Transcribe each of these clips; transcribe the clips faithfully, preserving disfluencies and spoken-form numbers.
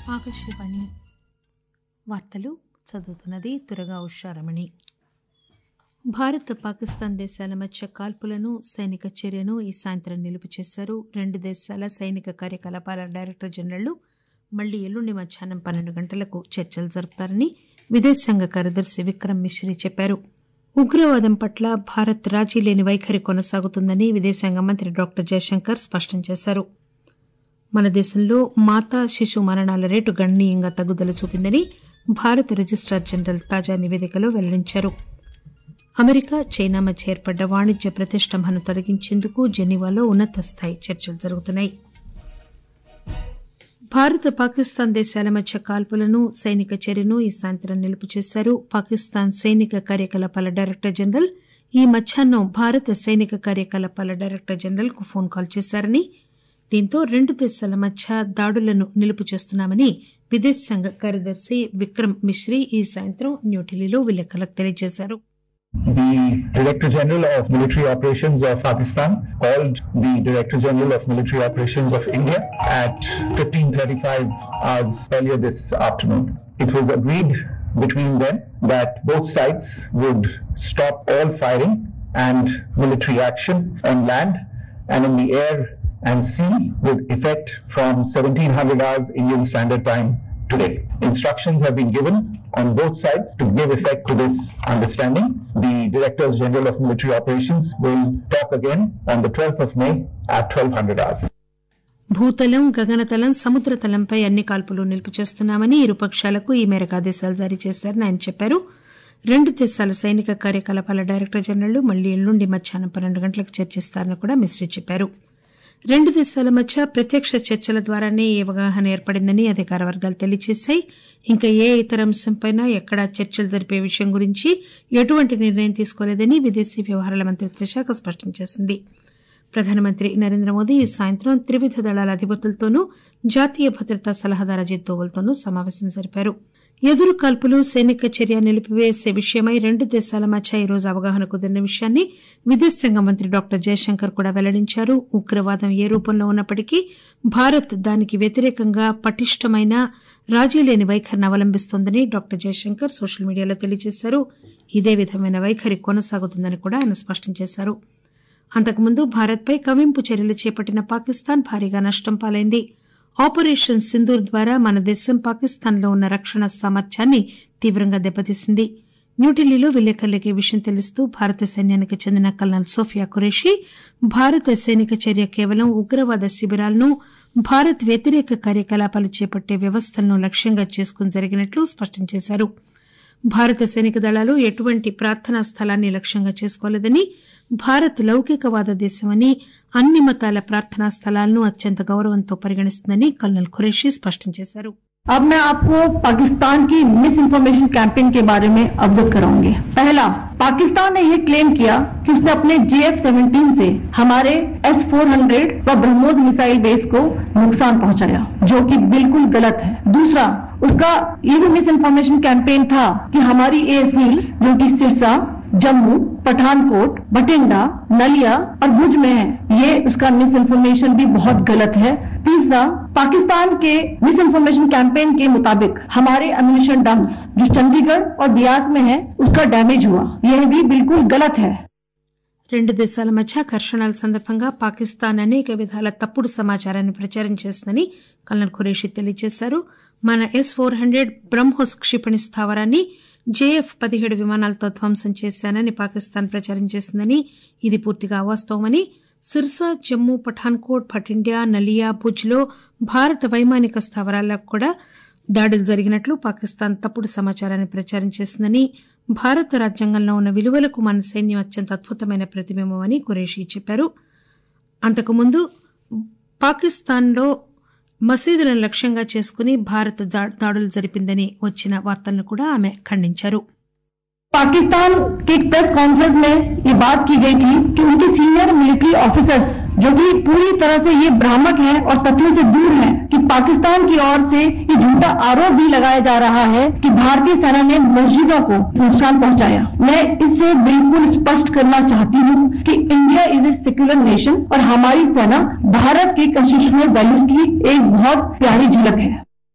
ఆకాశవాణి వార్తలు చదువుతున్నది తురగా ఉషారమణి. భారత్ పాకిస్తాన్ దేశాల మధ్య కాల్పులను సైనిక చర్యను ఈ సాయంత్రం నిలుపు చేశారు. రెండు దేశాల సైనిక కార్యకలాపాల డైరెక్టర్ జనరళ్లు మళ్లీ ఎల్లుండి మధ్యాహ్నం పన్నెండు గంటలకు చర్చలు జరుపుతారని విదేశాంగ కార్యదర్శి విక్రమ్ మిశ్రీ చెప్పారు. ఉగ్రవాదం పట్ల భారత్ రాజీలేని వైఖరి కొనసాగుతుందని విదేశాంగ మంత్రి డాక్టర్ జయశంకర్ స్పష్టం చేశారు. మన దేశంలో మాతా శిశు మరణాల రేటు గణనీయంగా తగ్గుదల చూపిందని భారత రిజిస్టార్ జనరల్ తాజా నివేదికలో వెల్లడించారు. అమెరికా చైనా మధ్య ఏర్పడ్డ వాణిజ్య ప్రతిష్టంభను తొలగించేందుకు జెనీవాలో ఉన్నత స్థాయి చర్చలు జరుగుతున్నాయి. భారత్ పాకిస్తాన్ దేశాల మధ్య కాల్పులను సైనిక చర్యను ఈ సాయంత్రం నిలుపు చేశారు. పాకిస్తాన్ సైనిక కార్యకలాపాల డైరెక్టర్ జనరల్ ఈ మధ్యాహ్నం భారత సైనిక కార్యకలాపాల డైరెక్టర్ జనరల్ కు ఫోన్ కాల్ చేశారని, దీంతో రెండు దేశాల మధ్య దాడులను నిలుపు చేస్తున్నామని విదేశాంగ కార్యదర్శి విక్రమ్ మిశ్రీ ఈ సాయంత్రం న్యూఢిల్లీలో విలేకరులకు తెలియజేశారు. The Director General of Military Operations of Pakistan called the Director General of Military Operations of India at fifteen thirty-five hours earlier this afternoon. It was agreed between them that both sides would stop all firing and military action on land and in the air and sea with effect from seventeen hundred hours Indian Standard Time today. Instructions have been given on both sides to give effect to this understanding. The Directors General of Military Operations will talk again on the twelfth of May at twelve hundred hours. భూతలం, గగనతలం, సముద్రతలంపై అన్ని కాల్పులు నిలుపు చేస్తున్నామని ఇరుపక్షాలకు ఈ మేరకు ఆదేశాలు జారీ చేశారని ఆయన చెప్పారు. రెండు దేశాల సైనిక కార్యకలాపాల డైరెక్టర్ జనరల్ మళ్లీ ఎల్లుండి మధ్యాహ్నం పన్నెండు గంటలకు చర్చిస్తారని కూడా మిశ్రీ చెప్పారు. రెండు దేశాల మధ్య ప్రత్యక్ష చర్చల ద్వారానే ఈ అవగాహన ఏర్పడిందని అధికార వర్గాలు తెలియజేశాయి. ఇంకా ఏ ఇతర అంశంపైనా ఎక్కడా చర్చలు జరిపే విషయం గురించి ఎటువంటి నిర్ణయం తీసుకోలేదని విదేశీ వ్యవహారాల మంత్రిత్వ శాఖ స్పష్టం చేసింది. ప్రధానమంత్రి నరేంద్ర మోదీ ఈ సాయంత్రం త్రివిధ దళాల అధిపతులతోనూ జాతీయ భద్రతా సలహాదారు అజిత్ దోవల్తోనూ సమావేశం జరిపారు. ఎదురు కాల్పులు, సైనిక చర్య నిలిపివేసే విషయమై రెండు దేశాల మధ్య ఈ రోజు అవగాహన కుదిరిన విషయాన్ని విదేశాంగ మంత్రి డాక్టర్ జయశంకర్ కూడా వెల్లడించారు. ఉగ్రవాదం ఏ రూపంలో ఉన్నప్పటికీ భారత్ దానికి వ్యతిరేకంగా పటిష్టమైన రాజీలేని వైఖరిని అవలంబిస్తోందని డాక్టర్ జయశంకర్ సోషల్ మీడియాలో తెలియజేశారు. ఇదే విధమైన వైఖరి కొనసాగుతుందని కూడా ఆయన స్పష్టం చేశారు. అంతకుముందు భారత్పై కవింపు చర్యలు చేపట్టిన పాకిస్తాన్ భారీగా నష్టం పాలైంది. ఆపరేషన్ సింధూర్ ద్వారా మన దేశం పాకిస్తాన్లో ఉన్న రక్షణ సామర్థ్యాన్ని తీవ్రంగా దెబ్బతీసింది. న్యూఢిల్లీలో విలేకరులకు ఈ విషయం తెలుస్తూ భారత సైన్యానికి చెందిన కల్నల్ సోఫియా ఖురేషీ భారత సైనిక చర్య కేవలం ఉగ్రవాద శిబిరాలను, భారత్ వ్యతిరేక కార్యకలాపాలు చేపట్టే వ్యవస్థలను లక్ష్యంగా చేసుకుని జరిగినట్లు స్పష్టం చేశారు. భారత సైనిక దళాలు ఎటువంటి ప్రార్థనా స్థలాన్ని లక్ష్యంగా చేసుకోలేదని, భారత్ లౌకికవాద దేశమని, అన్ని మతాల ప్రార్థనా స్థలాలను అత్యంత గౌరవంతో పరిగణిస్తుందని కల్నల్ ఖురేషీ స్పష్టం చేశారు. अब मैं आपको पाकिस्तान की मिस इन्फॉर्मेशन कैंपेन के बारे में अवगत कराऊंगी. पहला, पाकिस्तान ने यह क्लेम किया कि उसने अपने जे एफ सेवनटीन से हमारे एस फोर हंड्रेड व ब्रह्मोस मिसाइल बेस को नुकसान पहुंचाया, जो कि बिल्कुल गलत है. दूसरा, उसका ये भी मिस इन्फॉर्मेशन कैंपेन था कि हमारी एयरफील्ड्स जो कि सिरसा, जम्मू, पठानकोट, बठिंडा, नलिया और भुज में है. ये उसका मिस इन्फॉर्मेशन भी बहुत गलत है. तीसरा, पाकिस्तान के मिस इन्फॉर्मेशन कैंपेन के मुताबिक हमारे अम्यूनिशन डम्प्स जो चंडीगढ़ और बियास में है उसका डैमेज हुआ. यह भी बिल्कुल गलत है. రెండు దేశాల మధ్య ఘర్షణల సందర్భంగా పాకిస్తాన్ అనేక విధాల తప్పుడు సమాచారాన్ని ప్రచారం చేసిందని కల్నల్ ఖురేషీ తెలియజేశారు. మన ఎస్ ఫోర్ హండ్రెడ్ బ్రహ్మోస్ క్షిపణి స్థావరాన్ని జేఎఫ్ పదిహేడు విమానాలతో ధ్వంసం చేశానని పాకిస్తాన్ ప్రచారం చేసిందని, ఇది పూర్తిగా అవాస్తవమని, సిర్సా, జమ్మూ, పఠాన్కోట్, భటిండా, నలియా, భుజ్లో భారత వైమానిక స్థావరాలకు కూడా దాడులు జరిగినట్లు పాకిస్తాన్ తప్పుడు సమాచారాన్ని ప్రచారం చేసిందని, భారత రాజ్యాంగంలో ఉన్న విలువలకు మన సైన్యం అత్యంత అద్భుతమైన ప్రతిబింబమని ఖురేషీ చెప్పారు. అంతకుముందు పాకిస్తాన్లో మసీదులను లక్ష్యంగా చేసుకుని భారత్ దాడులు జరిపిందని వచ్చిన వార్తలను కూడా ఆమె ఖండించారు. पाकिस्तान के एक प्रेस कॉन्फ्रेंस में ये बात की गई थी कि उनके सीनियर मिलिट्री ऑफिसर्स जो कि पूरी तरह से ये भ्रामक हैं और तथ्यों से दूर हैं कि पाकिस्तान की ओर से ये झूठा आरोप भी लगाया जा रहा है कि भारतीय सेना ने मस्जिदों को नुकसान पहुंचाया. मैं इससे बिल्कुल स्पष्ट करना चाहती हूं कि India is a secular nation और हमारी सेना भारत के कॉन्स्टिट्यूशनल वैल्यूज की एक बहुत प्यारी झलक है.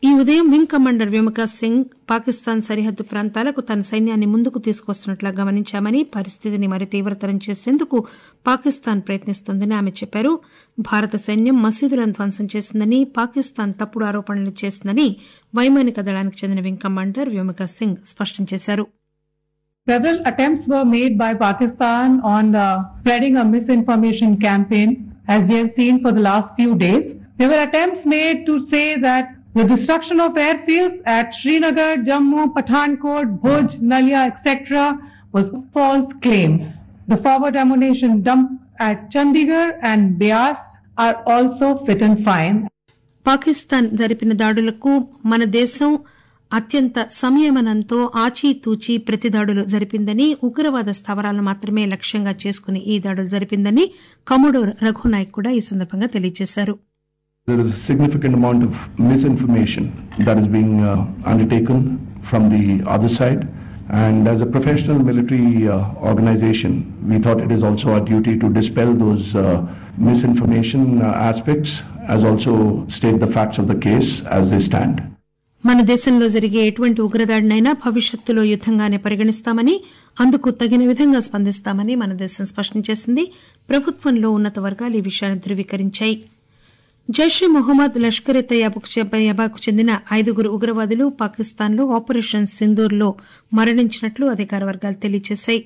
ఈ ఉదయం వింగ్ కమాండర్ వ్యోమికా సింగ్ పాకిస్తాన్ సరిహద్దు ప్రాంతాలకు తన సైన్యాన్ని ముందుకు తీసుకువస్తున్నట్లు గమనించామని, పరిస్థితిని మరి తీవ్రతరం చేసేందుకు పాకిస్తాన్ ప్రయత్నిస్తోందని ఆమె చెప్పారు. భారత సైన్యం మసీదులను ధ్వంసం చేసిందని, పాకిస్తాన్ తప్పుడు ఆరోపణలు చేసిందని వైమానిక దళానికి చెందిన వింగ్ కమాండర్ వ్యోమికా సింగ్ స్పష్టం చేశారు. Several attempts were made by Pakistan on uh, spreading a misinformation campaign, as we have seen for the last few days. There were attempts made to say that the destruction of airfields at Srinagar, Jammu, Pathankot, Bhuj, Nalia, et cetera was a false claim. The forward ammunition dump at Chandigarh and Beas are also fit and fine. Pakistan జరిపిన దాడులకు మన దేశం అత్యంత సంయమనంతో ఆచితూచి ప్రతిదాడులు జరిపిందని, ఉగ్రవాద స్థావరాలను మాత్రమే లక్ష్యంగా చేసుకుని ఈ దాడులు జరిపిందని కమోడోర్ రఘునాయక్ కూడా ఈ సందర్భంగా తెలియజేశారు. There is a significant amount of misinformation that is being uh, undertaken from the other side, and as a professional military uh, organization, we thought it is also our duty to dispel those uh, misinformation uh, aspects, as also state the facts of the case as they stand. మన దేశంలో జరిగే ఎటువంటి ఉగ్రదాడినైనా భవిష్యత్తులో యుద్దంగానే పరిగణిస్తామని, అందుకు తగిన విధంగా స్పందిస్తామని మన దేశం స్పష్టం చేసింది. ప్రభుత్వంలో ఉన్నత వర్గాలు ఈ విషయాన్ని ధృవీకరించాయి. జైషే మొహమ్మద్, లష్కర్ ఎ తయ్యబాకు చెందిన ఐదుగురు ఉగ్రవాదులు పాకిస్తాన్లో ఆపరేషన్ సింధూర్లో మరణించినట్లు అధికార వర్గాలు తెలియజేశాయి.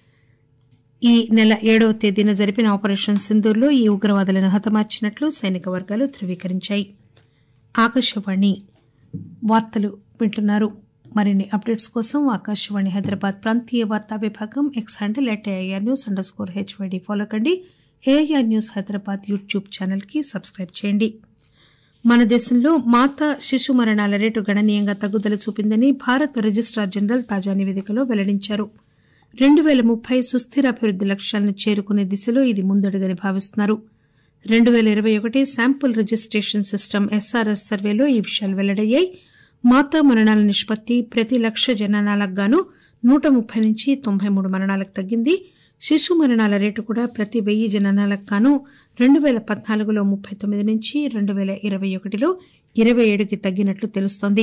ఈ నెల ఏడవ తేదీన జరిపిన ఆపరేషన్ సింధూర్లో ఈ ఉగ్రవాదులను హతమార్చినట్లు సైనిక వర్గాలు ధృవీకరించాయి. ఆకాశవాణి వార్తలు వింటున్నారు. మరిన్ని అప్డేట్స్ కోసం ఆకాశవాణి హైదరాబాద్ ప్రాంతీయ వార్తా విభాగం X handle at AIR news underscore HYD follow కండి. AIR news Hyderabad YouTube channel కి సబ్స్క్రైబ్ చేయండి. మన దేశంలో మాతా శిశు మరణాల రేటు గణనీయంగా తగ్గుదల చూపిందని భారత రిజిస్టార్ జనరల్ తాజా నివేదికలో వెల్లడించారు. రెండు పేల ముప్పై సుస్థిరాభివృద్ది లక్ష్యాలను చేరుకునే దిశలో ఇది ముందడుగని భావిస్తున్నారు. రెండు పేల ఇరవై ఒకటి శాంపుల్ రిజిస్టేషన్ సిస్టమ్ ఎస్ఆర్ఎస్ సర్వేలో ఈ విషయాలు వెల్లడయ్యాయి. మాతా మరణాల నిష్పత్తి ప్రతి లక్ష జననాలకు గాను నూట ముప్పై నుంచి తొంభై మూడు మరణాలకు తగ్గింది. శిశు మరణాల రేటు కూడా ప్రతి వెయ్యి జననాలకు గాను రెండు పేల పద్నాలుగులో ముప్పై తొమ్మిది నుంచి రెండు పేల ఇరవై ఒకటిలో ఇరవై ఏడుకి తగ్గినట్లు తెలుస్తోంది.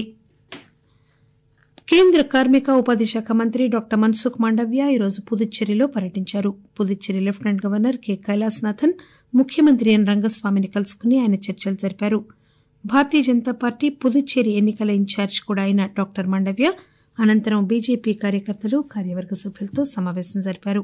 కేంద్ర కార్మిక ఉపాధి శాఖ మంత్రి డాక్టర్ మన్సుఖ్ మాండవ్య ఈరోజు పుదుచ్చేరిలో పర్యటించారు. Puducherry lieutenant governor K Kailashnathan, ముఖ్యమంత్రి ఎన్ రంగస్వామిని కలుసుకుని ఆయన చర్చలు జరిపారు. భారతీయ జనతా పార్టీ పుదుచ్చేరి ఎన్నికల ఇన్ఛార్జ్ కూడా అయిన డాక్టర్ మాండవ్య అనంతరం బీజేపీ కార్యకర్తలు, కార్యవర్గ సభ్యులతో సమావేశం జరిపారు.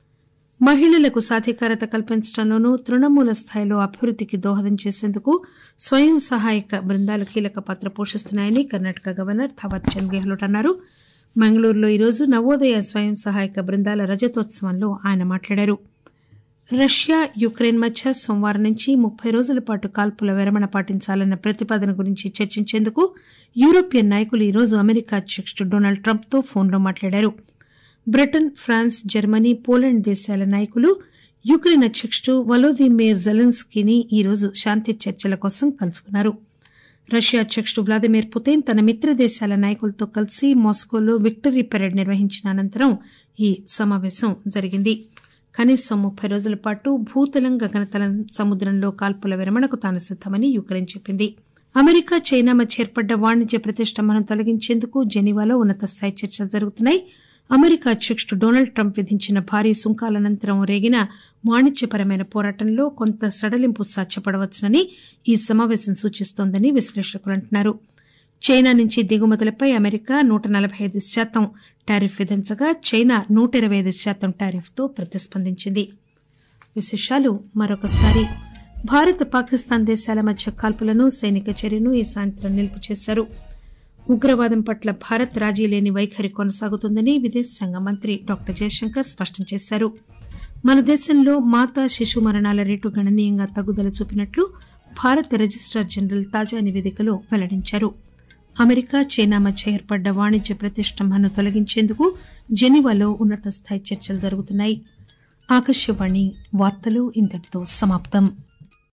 మహిళలకు సాధికారత కల్పించడంలోనూ తృణమూల స్థాయిలో అభివృద్దికి దోహదం చేసేందుకు స్వయం సహాయక బృందాలు కీలక పాత్ర పోషిస్తున్నాయని కర్ణాటక గవర్నర్ థావర్ చంద్ గెహ్లోట్ అన్నారు. మంగళూరులో ఈరోజు నవోదయ స్వయం సహాయక బృందాల రజతోత్సవంలో ఆయన మాట్లాడారు. రష్యా, యుక్రెయిన్ మధ్య సోమవారం నుంచి ముప్పై రోజుల పాటు కాల్పుల విరమణ పాటించాలన్న ప్రతిపాదన గురించి చర్చించేందుకు యూరోపియన్ నాయకులు ఈరోజు అమెరికా అధ్యకుడు డొనాల్డ్ ట్రంప్ తో ఫోన్లో మాట్లాడారు. బ్రిటన్, ఫ్రాన్స్, జర్మనీ, పోలాండ్ దేశాల నాయకులు యుక్రెయిన్ అధ్యకుడు వలోదిమిర్ జెలెన్స్కీని ఈరోజు శాంతి చర్చల కోసం కలుసుకున్నారు. రష్యా అధ్యకుడు వ్లాదిమిర్ పుతిన్ తన మిత్ర దేశాల నాయకులతో కలిసి మాస్కోలో విక్టరీ పెరేడ్ నిర్వహించిన అనంతరం ఈ సమావేశం జరిగింది. కనీసం ముప్పై రోజుల పాటు భూతలం, గగనతలం, సముద్రంలో కాల్పుల విరమణకు తాను సిద్దమని యుక్రెయిన్ చెప్పింది. అమెరికా, చైనా మధ్య ఏర్పడ్డ వాణిజ్య ప్రతిష్టంభనను తొలగించేందుకు జెనీవాలో ఉన్నత స్థాయి చర్చలు జరుగుతున్నాయి. అమెరికా అధ్యకుడు డొనాల్డ్ ట్రంప్ విధించిన భారీ సుంకాల అనంతరం రేగిన వాణిజ్యపరమైన పోరాటంలో కొంత సడలింపు సాధ్యపడవచ్చునని ఈ సమావేశం సూచిస్తోందని విశ్లేషకులు అంటున్నారు. చైనా నుంచి దిగుమతులపై అమెరికా నూట నలభై ఐదు శాతం టారిఫ్ విధించగా చైనా నూట ఇరవై ఐదు శాతం టారిఫ్తో ప్రతిస్పందించింది. విశేషాలు మరొకసారి. భారత్, పాకిస్తాన్ దేశాల మధ్య కాల్పులను, సైనిక చర్యను ఈ సాయంత్రం నిలుపు చేశారు. ఉగ్రవాదం పట్ల భారత్ రాజీ లేని వైఖరి కొనసాగుతుందని విదేశాంగ మంత్రి డాక్టర్ జయశంకర్ స్పష్టం చేశారు. మన దేశంలో మాతా శిశు మరణాల రేటు గణనీయంగా తగ్గుదల చూపినట్లు భారత రిజిస్టార్ జనరల్ తాజా నివేదికలో వెల్లడించారు. అమెరికా, చైనా మధ్య ఏర్పడ్డ వాణిజ్య ప్రతిష్టంభనను తొలగించేందుకు జెనీవాలో ఉన్నత స్థాయి చర్చలు జరుగుతున్నాయి. ఆకాశవాణి వార్తలు ఇంతటితో సమాప్తం.